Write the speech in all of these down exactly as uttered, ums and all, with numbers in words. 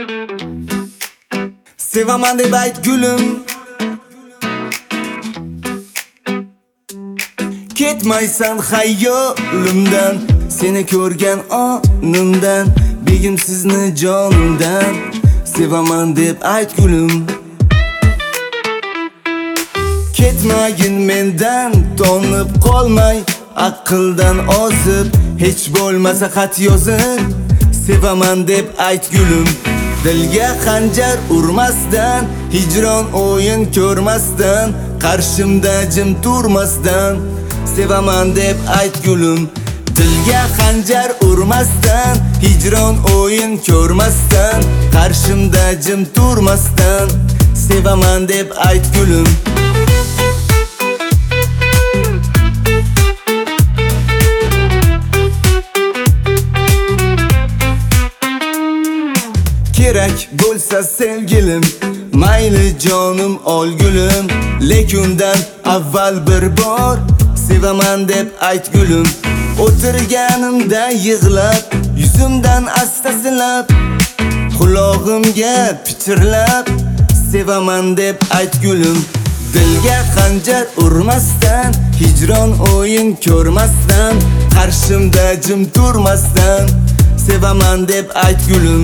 Sevaman deb ayt gülüm, ketmaysan xayolimdan, seni ko'rgan onimdan, begim sizni jonimdan. Sevaman deb ayt gülüm, ketmagin mendan, tonib qolmay, aqldan ozib, hech bo'lmasa xat yozib. Sevaman deb ayt gülüm, dilga xanjar urmasdan, hijron o'yin ko'rmasdan, qarshimda jim turmasdan. Sevaman deb ayt gülüm, dilga xanjar urmasdan, hijron o'yin ko'rmasdan, qarshimda jim turmasdan. Sevaman deb ayt gülüm. Kerak bo'lsa sevgilim, mayli jonim ol gülüm, lekundan avval bir bor sevaman deb ayt gülüm. O'tirganimda yig'lab, yuzimdan asta silab, qulog'imga pichirlab, sevaman deb ayt gülüm. Dilga xanjar urmasdan, hijron o'yin ko'rmasdan, qarshimda jim turmasdan. Sevaman deb ayt gülüm.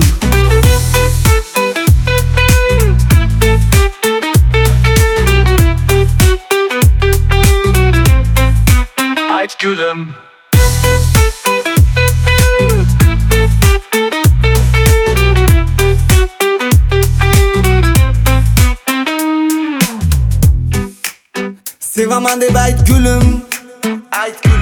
Ayt gülüm. Sevaman deb ayt gülüm, ayt gülüm.